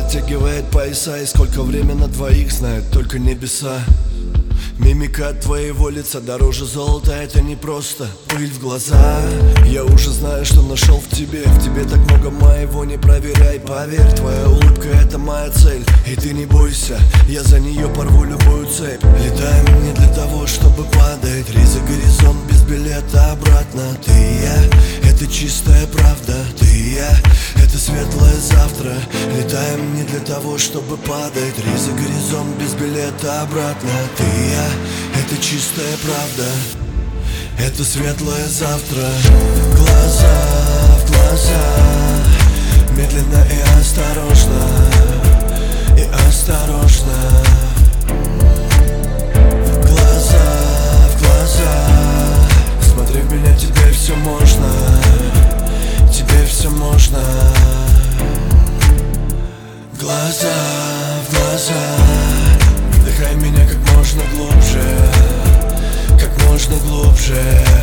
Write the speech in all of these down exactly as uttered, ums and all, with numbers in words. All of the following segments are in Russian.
затягивает пояса, и сколько время на двоих знают только небеса. Мимика твоего лица дороже золота, это не просто пыль в глаза. Я уже знаю, что нашел в тебе, в тебе так много моего, не проверяй, поверь. Твоя улыбка — это моя цель, и ты не бойся, я за нее порву любую цепь. Летаем не для того, чтобы падать, рейс горизонт без билета обратно. Ты и я — это чистая правда, ты и я — это светлое завтра. Летаем не для того, чтобы падать, рейс горизонт без билета обратно. Ты и я — это чистая правда, это светлое завтра. Глаза в глаза, медленно и осторожно, и осторожно. Глаза в глаза, смотри в меня, тебе все можно, тебе все можно. Глаза в глаза, вдыхай меня как можно глубже, как можно глубже.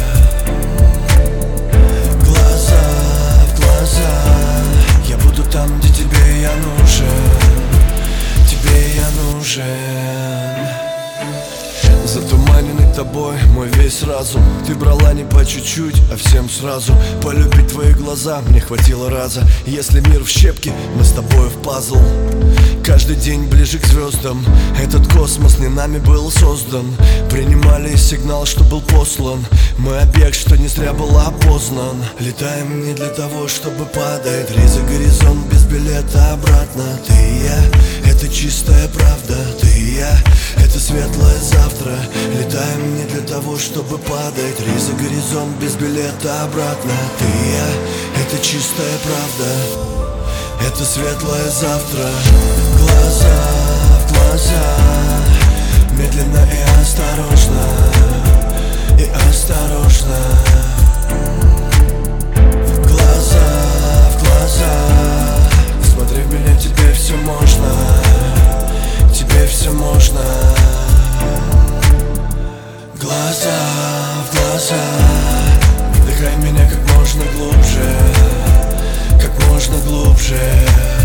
Глаза в глаза, я буду там, где тебе я нужен, тебе я нужен. Затуманенный тобой мой весь разум, ты брала не по чуть-чуть, а всем сразу. Полюбить твои глаза мне хватило раза. Если мир в щепки, мы с тобой в пазл. Каждый день ближе к звездам, этот космос не нами был создан. Принимали сигнал, что был послан, мы объект, что не зря был опознан. Летаем не для того, чтобы падать, рейс за горизонт без билета обратно. Ты и я — это чистая правда, ты и я — это светлое завтра. Летаем не для того, чтобы падать, рейс за горизонт без билета обратно. Ты и я — это чистая правда, это светлое завтра. Глаза в глаза, медленно и осторожно, и осторожно. Глаза в глаза, смотри в меня, тебе все можно, тебе все можно. Глаза в глаза, вдыхай меня как можно глубже, как можно глубже.